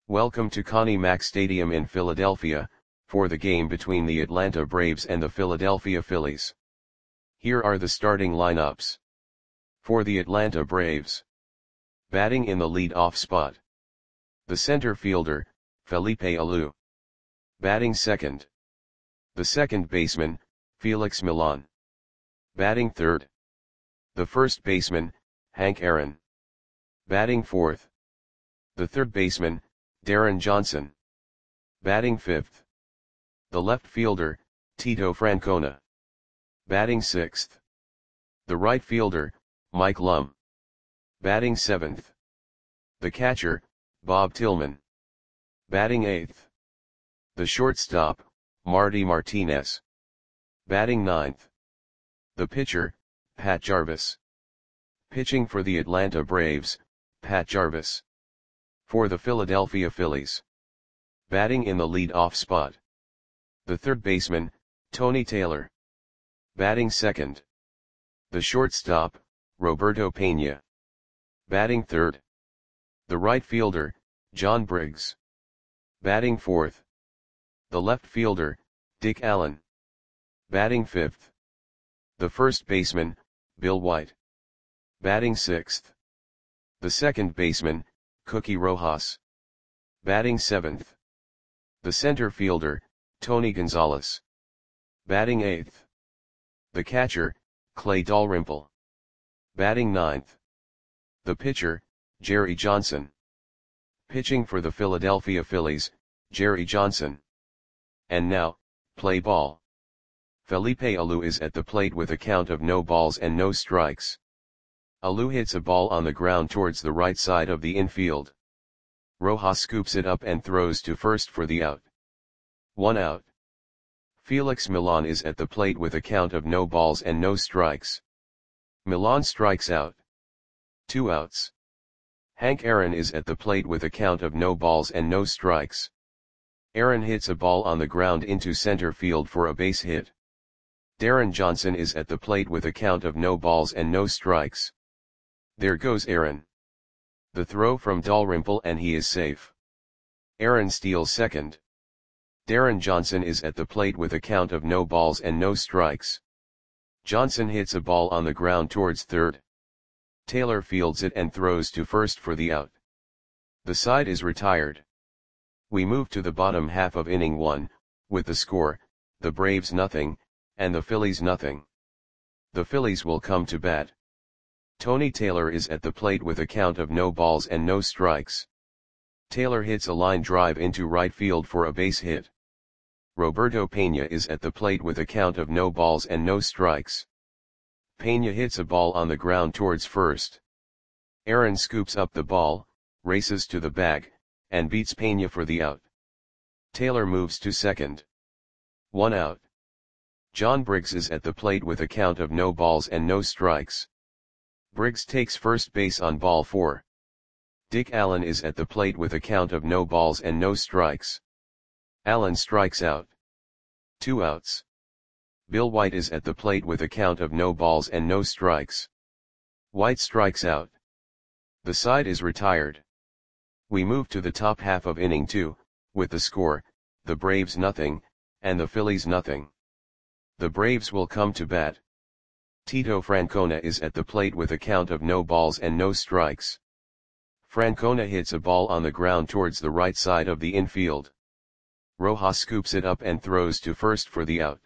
Welcome to Connie Mack Stadium in Philadelphia, for the game between the Atlanta Braves and the Philadelphia Phillies. Here are the starting lineups. For the Atlanta Braves. Batting in the lead-off spot. The center fielder, Felipe Alou. Batting second. The second baseman, Felix Millan. Batting third. The first baseman, Hank Aaron. Batting fourth. The third baseman, Darren Johnson. Batting fifth. The left fielder, Tito Francona. Batting sixth. The right fielder, Mike Lum. Batting seventh. The catcher, Bob Tillman. Batting eighth. The shortstop, Marty Martinez. Batting ninth. The pitcher, Pat Jarvis. Pitching for the Atlanta Braves, Pat Jarvis. For the Philadelphia Phillies. Batting in the lead-off spot. The third baseman, Tony Taylor. Batting second. The shortstop, Roberto Pena. Batting third. The right fielder, John Briggs. Batting fourth. The left fielder, Dick Allen. Batting fifth. The first baseman, Bill White. Batting sixth. The second baseman, Cookie Rojas. Batting seventh. The center fielder, Tony Gonzalez. Batting eighth. The catcher, Clay Dalrymple. Batting ninth. The pitcher, Jerry Johnson. Pitching for the Philadelphia Phillies, Jerry Johnson. And now, play ball. Felipe Alou is at the plate with a count of no balls and no strikes. Alou hits a ball on the ground towards the right side of the infield. Rojas scoops it up and throws to first for the out. 1 out. Felix Millan is at the plate with a count of no balls and no strikes. Millan strikes out. 2 outs. Hank Aaron is at the plate with a count of no balls and no strikes. Aaron hits a ball on the ground into center field for a base hit. Darren Johnson is at the plate with a count of no balls and no strikes. There goes Aaron. The throw from Dalrymple and he is safe. Aaron steals second. Darren Johnson is at the plate with a count of no balls and no strikes. Johnson hits a ball on the ground towards third. Taylor fields it and throws to first for the out. The side is retired. We move to the bottom half of inning 1, with the score, the Braves nothing, and the Phillies nothing. The Phillies will come to bat. Tony Taylor is at the plate with a count of no balls and no strikes. Taylor hits a line drive into right field for a base hit. Roberto Pena is at the plate with a count of no balls and no strikes. Pena hits a ball on the ground towards first. Aaron scoops up the ball, races to the bag, and beats Pena for the out. Taylor moves to second. 1 out. John Briggs is at the plate with a count of no balls and no strikes. Briggs takes first base on ball 4. Dick Allen is at the plate with a count of no balls and no strikes. Allen strikes out. 2 outs. Bill White is at the plate with a count of no balls and no strikes. White strikes out. The side is retired. We move to the top half of inning 2, with the score, the Braves nothing, and the Phillies nothing. The Braves will come to bat. Tito Francona is at the plate with a count of no balls and no strikes. Francona hits a ball on the ground towards the right side of the infield. Rojas scoops it up and throws to first for the out.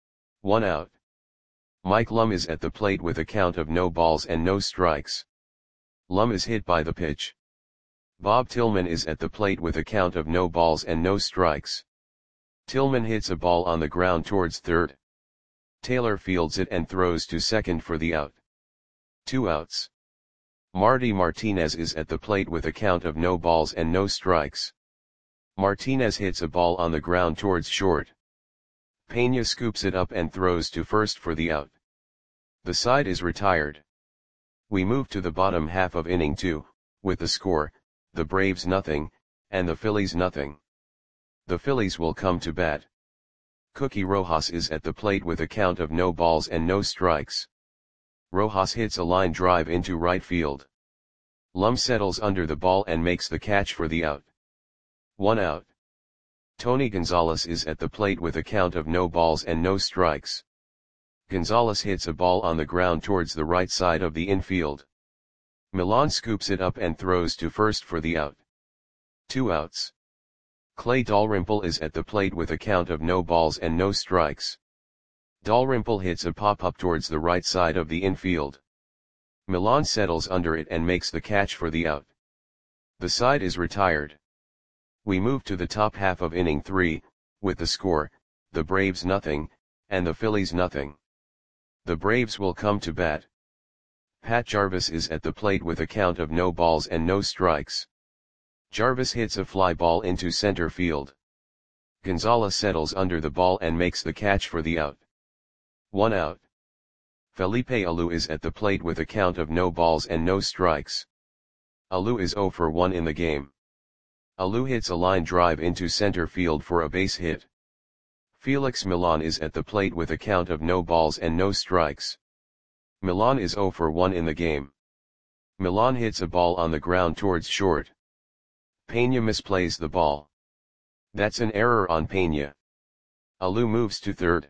1 out. Mike Lum is at the plate with a count of no balls and no strikes. Lum is hit by the pitch. Bob Tillman is at the plate with a count of no balls and no strikes. Tillman hits a ball on the ground towards third. Taylor fields it and throws to second for the out. 2 outs. Marty Martinez is at the plate with a count of no balls and no strikes. Martinez hits a ball on the ground towards short. Pena scoops it up and throws to first for the out. The side is retired. We move to the bottom half of inning 2, with the score, the Braves nothing, and the Phillies nothing. The Phillies will come to bat. Cookie Rojas is at the plate with a count of no balls and no strikes. Rojas hits a line drive into right field. Lum settles under the ball and makes the catch for the out. 1 out. Tony Gonzalez is at the plate with a count of no balls and no strikes. Gonzalez hits a ball on the ground towards the right side of the infield. Milan scoops it up and throws to first for the out. 2 outs. Clay Dalrymple is at the plate with a count of no balls and no strikes. Dalrymple hits a pop-up towards the right side of the infield. Milan settles under it and makes the catch for the out. The side is retired. We move to the top half of inning 3, with the score, the Braves nothing, and the Phillies nothing. The Braves will come to bat. Pat Jarvis is at the plate with a count of no balls and no strikes. Jarvis hits a fly ball into center field. Gonzalez settles under the ball and makes the catch for the out. 1 out. Felipe Alou is at the plate with a count of no balls and no strikes. Alou is 0 for 1 in the game. Alou hits a line drive into center field for a base hit. Felix Milan is at the plate with a count of no balls and no strikes. Milan is 0 for 1 in the game. Milan hits a ball on the ground towards short. Peña misplays the ball. That's an error on Peña. Alou moves to third.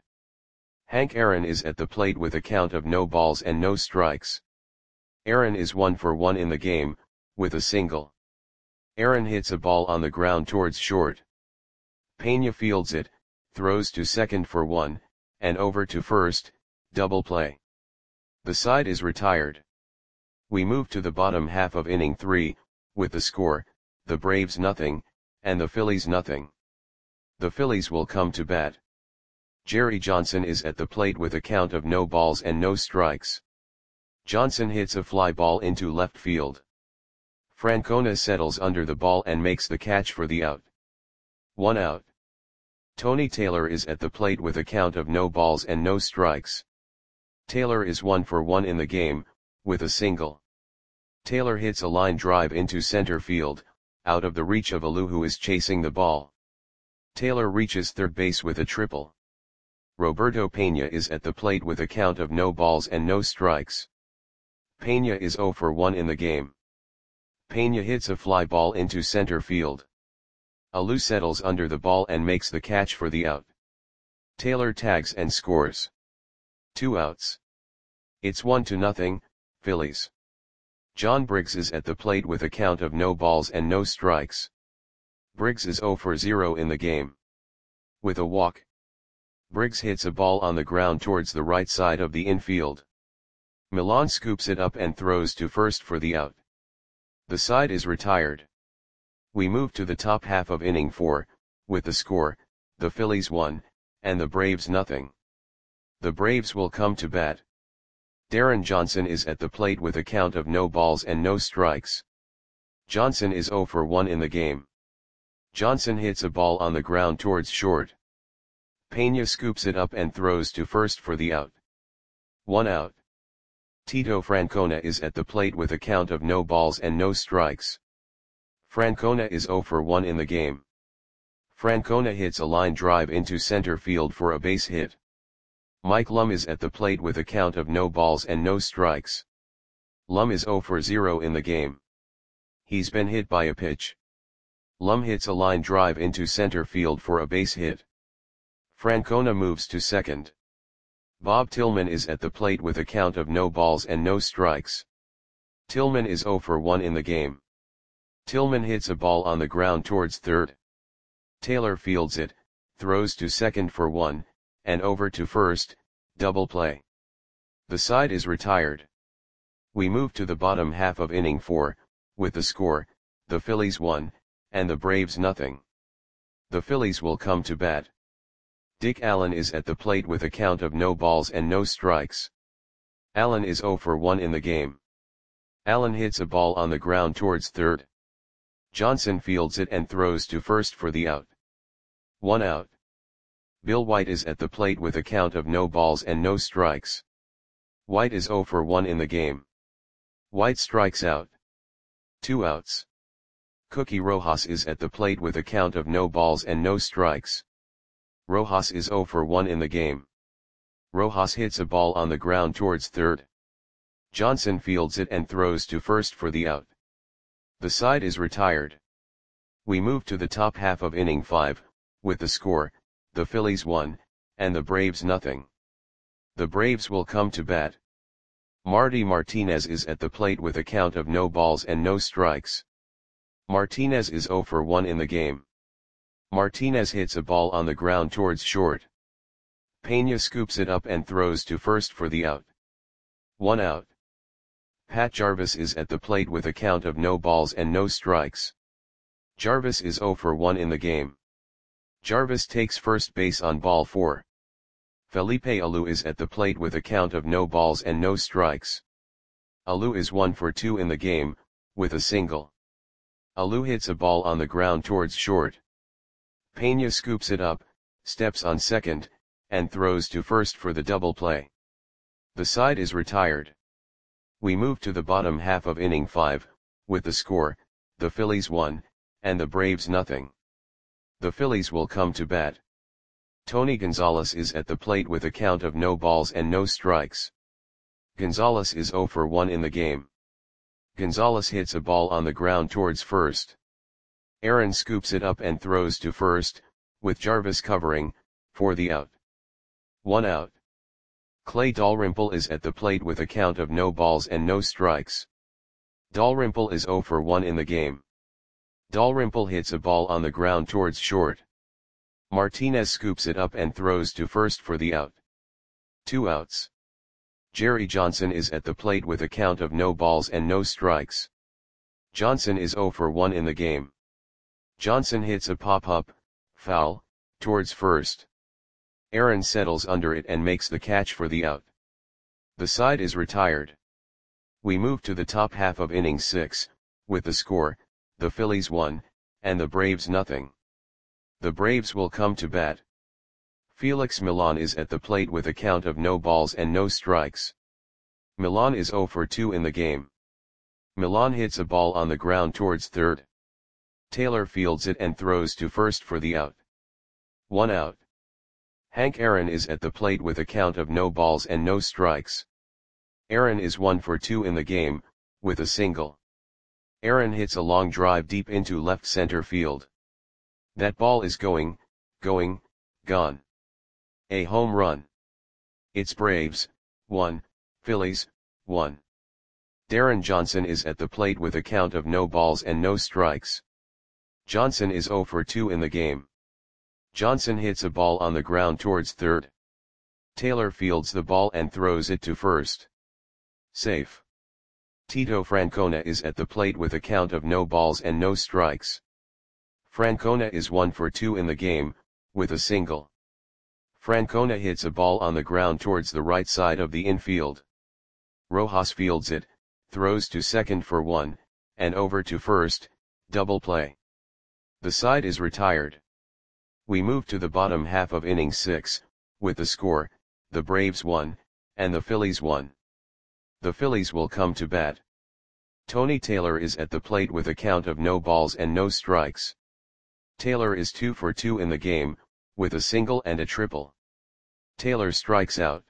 Hank Aaron is at the plate with a count of no balls and no strikes. Aaron is 1 for 1 in the game, with a single. Aaron hits a ball on the ground towards short. Peña fields it, throws to second for 1, and over to first, double play. The side is retired. We move to the bottom half of inning 3, with the score, the Braves nothing, and the Phillies nothing. The Phillies will come to bat. Jerry Johnson is at the plate with a count of no balls and no strikes. Johnson hits a fly ball into left field. Francona settles under the ball and makes the catch for the out. 1 out. Tony Taylor is at the plate with a count of no balls and no strikes. Taylor is 1 for 1 in the game, with a single. Taylor hits a line drive into center field, out of the reach of Alou, who is chasing the ball. Taylor reaches third base with a triple. Roberto Peña is at the plate with a count of no balls and no strikes. Peña is 0 for 1 in the game. Peña hits a fly ball into center field. Alou settles under the ball and makes the catch for the out. Taylor tags and scores. 2 outs. It's 1-0, Phillies. John Briggs is at the plate with a count of no balls and no strikes. Briggs is 0 for 0 in the game. With a walk. Briggs hits a ball on the ground towards the right side of the infield. Milan scoops it up and throws to first for the out. The side is retired. We move to the top half of inning 4, with the score, the Phillies 1, and the Braves nothing. The Braves will come to bat. Darren Johnson is at the plate with a count of no balls and no strikes. Johnson is 0 for 1 in the game. Johnson hits a ball on the ground towards short. Peña scoops it up and throws to first for the out. 1 out. Tito Francona is at the plate with a count of no balls and no strikes. Francona is 0 for 1 in the game. Francona hits a line drive into center field for a base hit. Mike Lum is at the plate with a count of no balls and no strikes. Lum is 0 for 0 in the game. He's been hit by a pitch. Lum hits a line drive into center field for a base hit. Francona moves to second. Bob Tillman is at the plate with a count of no balls and no strikes. Tillman is 0 for 1 in the game. Tillman hits a ball on the ground towards third. Taylor fields it, throws to second for 1, and over to first, double play. The side is retired. We move to the bottom half of inning 4, with the score, the Phillies 1, and the Braves nothing. The Phillies will come to bat. Dick Allen is at the plate with a count of no balls and no strikes. Allen is 0 for 1 in the game. Allen hits a ball on the ground towards third. Johnson fields it and throws to first for the out. 1 out. Bill White is at the plate with a count of no balls and no strikes. White is 0 for 1 in the game. White strikes out. 2 outs. Cookie Rojas is at the plate with a count of no balls and no strikes. Rojas is 0 for 1 in the game. Rojas hits a ball on the ground towards third. Johnson fields it and throws to first for the out. The side is retired. We move to the top half of inning 5, with the score, the Phillies 1, and the Braves nothing. The Braves will come to bat. Marty Martinez is at the plate with a count of no balls and no strikes. Martinez is 0 for 1 in the game. Martinez hits a ball on the ground towards short. Pena scoops it up and throws to first for the out. 1 out. Pat Jarvis is at the plate with a count of no balls and no strikes. Jarvis is 0 for 1 in the game. Jarvis takes first base on ball 4. Felipe Alou is at the plate with a count of no balls and no strikes. Alou is 1 for 2 in the game, with a single. Alou hits a ball on the ground towards short. Pena scoops it up, steps on second, and throws to first for the double play. The side is retired. We move to the bottom half of inning 5, with the score, the Phillies 1, and the Braves nothing. The Phillies will come to bat. Tony Gonzalez is at the plate with a count of no balls and no strikes. Gonzalez is 0 for 1 in the game. Gonzalez hits a ball on the ground towards first. Aaron scoops it up and throws to first, with Jarvis covering, for the out. 1 out. Clay Dalrymple is at the plate with a count of no balls and no strikes. Dalrymple is 0 for 1 in the game. Dalrymple hits a ball on the ground towards short. Martinez scoops it up and throws to first for the out. 2 outs. Jerry Johnson is at the plate with a count of no balls and no strikes. Johnson is 0 for 1 in the game. Johnson hits a pop-up, foul, towards first. Aaron settles under it and makes the catch for the out. The side is retired. We move to the top half of inning 6, with the score, the Phillies 1, and the Braves nothing. The Braves will come to bat. Felix Millan is at the plate with a count of no balls and no strikes. Millan is 0 for 2 in the game. Millan hits a ball on the ground towards third. Taylor fields it and throws to first for the out. 1 out. Hank Aaron is at the plate with a count of no balls and no strikes. Aaron is 1 for 2 in the game, with a single. Aaron hits a long drive deep into left center field. That ball is gone. A home run. It's Braves, 1, Phillies, 1. Darren Johnson is at the plate with a count of no balls and no strikes. Johnson is 0 for 2 in the game. Johnson hits a ball on the ground towards third. Taylor fields the ball and throws it to first. Safe. Tito Francona is at the plate with a count of no balls and no strikes. Francona is 1 for 2 in the game, with a single. Francona hits a ball on the ground towards the right side of the infield. Rojas fields it, throws to second for 1, and over to first, double play. The side is retired. We move to the bottom half of inning 6, with the score, the Braves 1, and the Phillies 1. The Phillies will come to bat. Tony Taylor is at the plate with a count of no balls and no strikes. Taylor is 2 for 2 in the game, with a single and a triple. Taylor strikes out.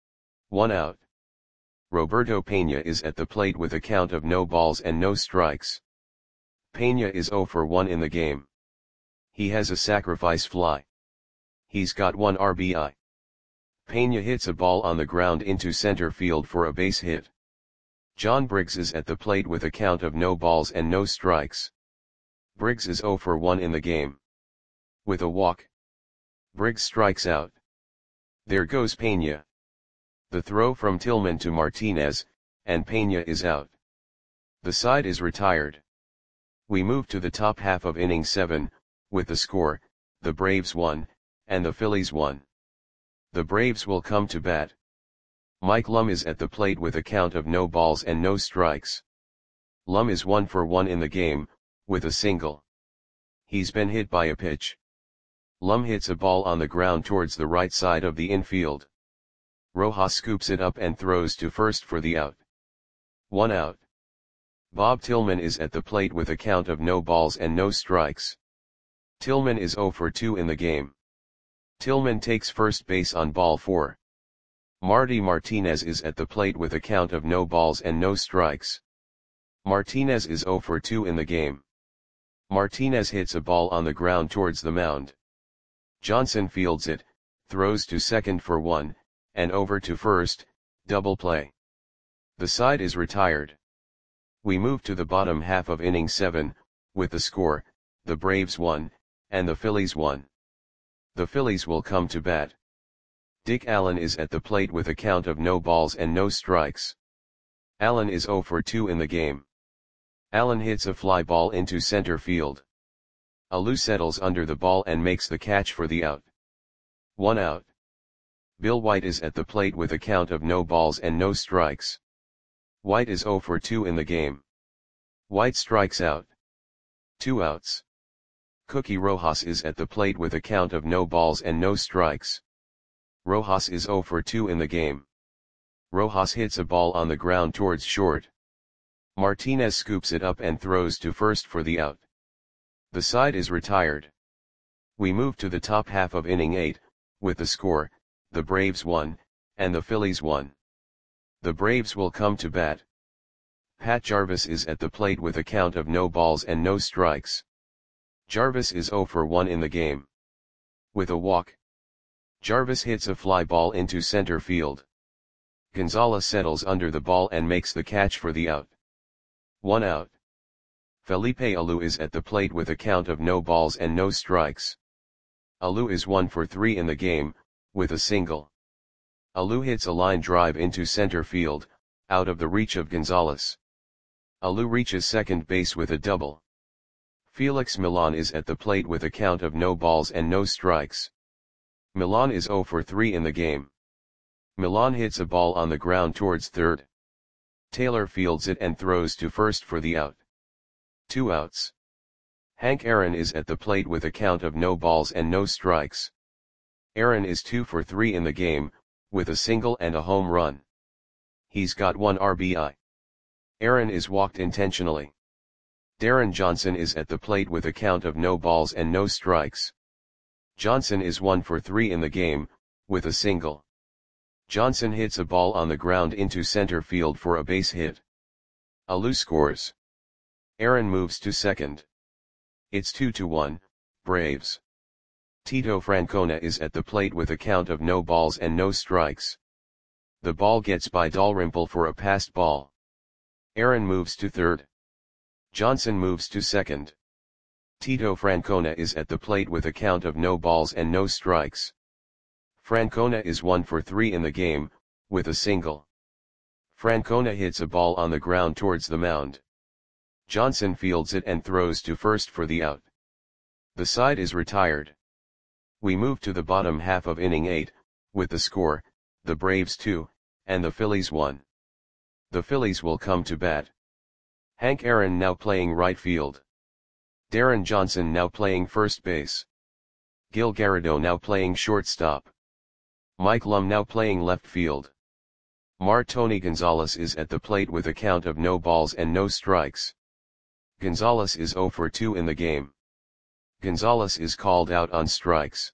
1 out. Roberto Pena is at the plate with a count of no balls and no strikes. Pena is 0 for 1 in the game. He has a sacrifice fly. He's got 1 RBI. Pena hits a ball on the ground into center field for a base hit. John Briggs is at the plate with a count of no balls and no strikes. Briggs is 0 for 1 in the game. With a walk. Briggs strikes out. There goes Pena. The throw from Tillman to Martinez, and Pena is out. The side is retired. We move to the top half of inning 7, with the score, the Braves 1, and the Phillies 1. The Braves will come to bat. Mike Lum is at the plate with a count of no balls and no strikes. Lum is 1 for 1 in the game, with a single. He's been hit by a pitch. Lum hits a ball on the ground towards the right side of the infield. Rojas scoops it up and throws to first for the out. 1 out. Bob Tillman is at the plate with a count of no balls and no strikes. Tillman is 0 for 2 in the game. Tillman takes first base on ball 4. Marty Martinez is at the plate with a count of no balls and no strikes. Martinez is 0 for 2 in the game. Martinez hits a ball on the ground towards the mound. Johnson fields it, throws to second for one, and over to first, double play. The side is retired. We move to the bottom half of inning 7, with the score, the Braves 1, and the Phillies 1. The Phillies will come to bat. Dick Allen is at the plate with a count of no balls and no strikes. Allen is 0 for 2 in the game. Allen hits a fly ball into center field. Alou settles under the ball and makes the catch for the out. 1 out. Bill White is at the plate with a count of no balls and no strikes. White is 0 for 2 in the game. White strikes out. 2 outs. Cookie Rojas is at the plate with a count of no balls and no strikes. Rojas is 0 for 2 in the game. Rojas hits a ball on the ground towards short. Martinez scoops it up and throws to first for the out. The side is retired. We move to the top half of inning 8, with the score, the Braves 1, and the Phillies 1. The Braves will come to bat. Pat Jarvis is at the plate with a count of no balls and no strikes. Jarvis is 0 for 1 in the game. With a walk, Jarvis hits a fly ball into center field. Gonzalez settles under the ball and makes the catch for the out. 1 out. Felipe Alou is at the plate with a count of no balls and no strikes. Alou is 1 for 3 in the game, with a single. Alou hits a line drive into center field, out of the reach of Gonzalez. Alou reaches second base with a double. Felix Millan is at the plate with a count of no balls and no strikes. Millan is 0 for 3 in the game. Millan hits a ball on the ground towards third. Taylor fields it and throws to first for the out. 2 outs. Hank Aaron is at the plate with a count of no balls and no strikes. Aaron is 2 for 3 in the game, with a single and a home run. He's got 1 RBI. Aaron is walked intentionally. Darren Johnson is at the plate with a count of no balls and no strikes. Johnson is 1 for 3 in the game, with a single. Johnson hits a ball on the ground into center field for a base hit. Alou scores. Aaron moves to second. It's 2-1, Braves. Tito Francona is at the plate with a count of no balls and no strikes. The ball gets by Dalrymple for a passed ball. Aaron moves to third. Johnson moves to second. Tito Francona is at the plate with a count of no balls and no strikes. Francona is 1 for 3 in the game, with a single. Francona hits a ball on the ground towards the mound. Johnson fields it and throws to first for the out. The side is retired. We move to the bottom half of inning 8, with the score, the Braves 2, and the Phillies 1. The Phillies will come to bat. Hank Aaron now playing right field. Darren Johnson now playing first base. Gil Garrido now playing shortstop. Mike Lum now playing left field. Martoni Gonzalez is at the plate with a count of no balls and no strikes. Gonzalez is 0 for 2 in the game. Gonzalez is called out on strikes.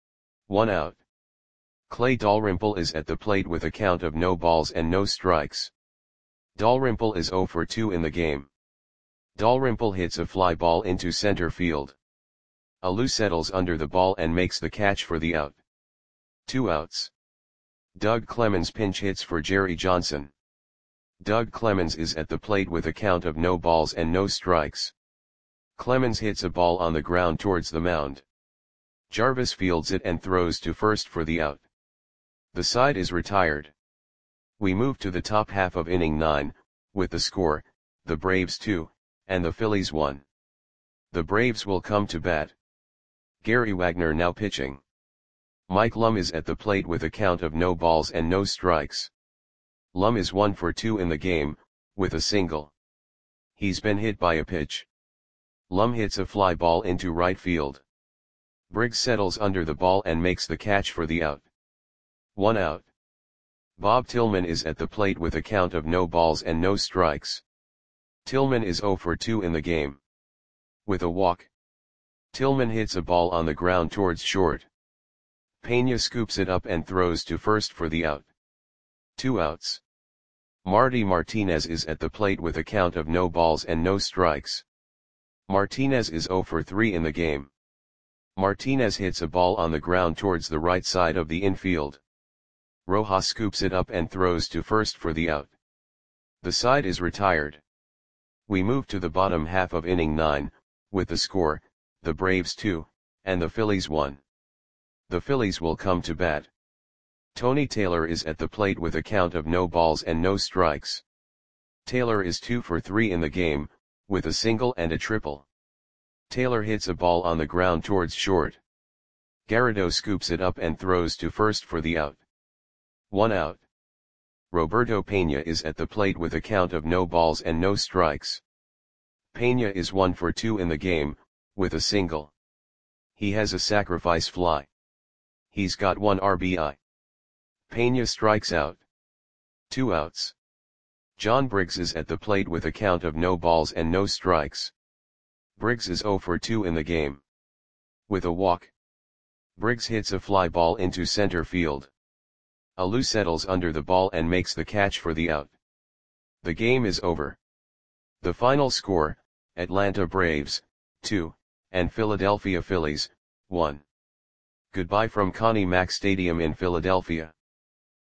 1 out. Clay Dalrymple is at the plate with a count of no balls and no strikes. Dalrymple is 0 for 2 in the game. Dalrymple hits a fly ball into center field. Alou settles under the ball and makes the catch for the out. 2 outs. Doug Clemens pinch hits for Jerry Johnson. Doug Clemens is at the plate with a count of no balls and no strikes. Clemens hits a ball on the ground towards the mound. Jarvis fields it and throws to first for the out. The side is retired. We move to the top half of inning 9, with the score, the Braves 2, and the Phillies 1. The Braves will come to bat. Gary Wagner now pitching. Mike Lum is at the plate with a count of no balls and no strikes. Lum is 1 for 2 in the game, with a single. He's been hit by a pitch. Lum hits a fly ball into right field. Briggs settles under the ball and makes the catch for the out. 1 out. Bob Tillman is at the plate with a count of no balls and no strikes. Tillman is 0 for 2 in the game. With a walk, Tillman hits a ball on the ground towards short. Pena scoops it up and throws to first for the out. 2 outs. Marty Martinez is at the plate with a count of no balls and no strikes. Martinez is 0 for 3 in the game. Martinez hits a ball on the ground towards the right side of the infield. Rojas scoops it up and throws to first for the out. The side is retired. We move to the bottom half of inning 9, with the score, the Braves 2, and the Phillies 1. The Phillies will come to bat. Tony Taylor is at the plate with a count of no balls and no strikes. Taylor is 2 for 3 in the game, with a single and a triple. Taylor hits a ball on the ground towards short. Garrido scoops it up and throws to first for the out. 1 out. Roberto Pena is at the plate with a count of no balls and no strikes. Pena is 1 for 2 in the game, with a single. He has a sacrifice fly. He's got 1 RBI. Pena strikes out. 2 outs. John Briggs is at the plate with a count of no balls and no strikes. Briggs is 0 for 2 in the game. With a walk. Briggs hits a fly ball into center field. Alou settles under the ball and makes the catch for the out. The game is over. The final score, Atlanta Braves, 2, and Philadelphia Phillies, 1. Goodbye from Connie Mack Stadium in Philadelphia.